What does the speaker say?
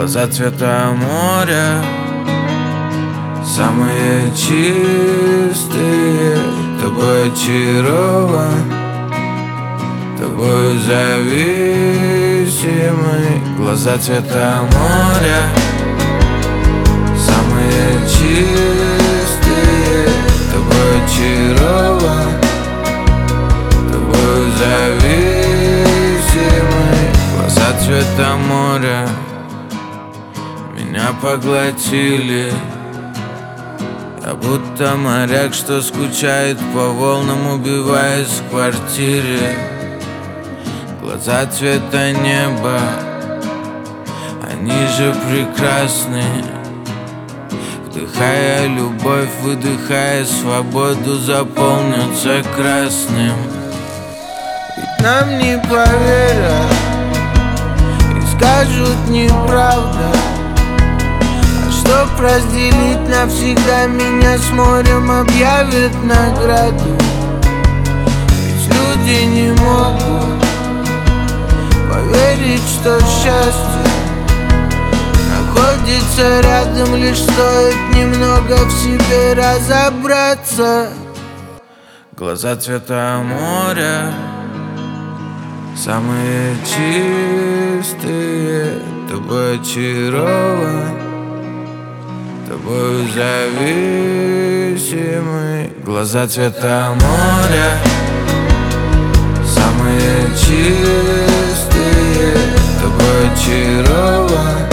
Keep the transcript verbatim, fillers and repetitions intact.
Глаза цвета моря, самые чистые. Тобой очарован, тобой зависимый. Глаза цвета моря, самые чистые. Тобой очарован, тобой зависимый. Глаза цвета моря меня поглотили. Я будто моряк, что скучает по волнам, убиваясь в квартире. Глаза цвета неба, они же прекрасны. Вдыхая любовь, выдыхая свободу, заполнятся красным. Ведь нам не поверят и скажут неправда. Чтоб разделить навсегда, меня с морем объявят награду. Ведь люди не могут поверить, что счастье находится рядом, лишь стоит немного в себе разобраться. Глаза цвета моря, самые чистые. Тобой очарован, тобой зависимый. Глаза цвета моря, самые чистые. Тобой очарован,